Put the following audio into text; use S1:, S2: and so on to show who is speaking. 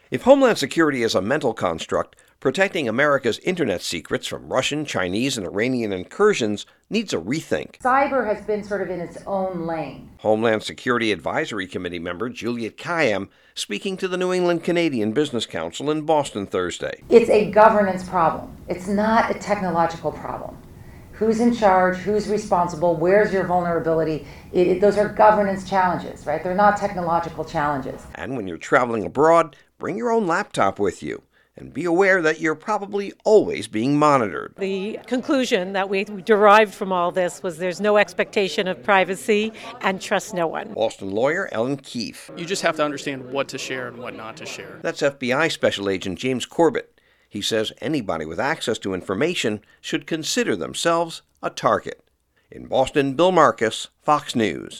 S1: If Homeland Security is a mental construct, protecting America's internet secrets from Russian, Chinese, and Iranian incursions needs a rethink.
S2: Cyber has been sort of in its own lane.
S1: Homeland Security Advisory Committee member Juliet Kayyem speaking to the New England Canadian Business Council in Boston Thursday.
S2: It's a governance problem. It's not a technological problem. Who's in charge? Who's responsible? Where's your vulnerability? Those are governance challenges, right? They're not technological challenges.
S1: And when you're traveling abroad, bring your own laptop with you. And be aware that you're probably always being monitored.
S3: The conclusion that we derived from all this was there's no expectation of privacy and trust no one.
S1: Boston lawyer Ellen Keefe.
S4: You just have to understand what to share and what not to share.
S1: That's FBI Special Agent James Corbett. He says anybody with access to information should consider themselves a target. In Boston, Bill Marcus, Fox News.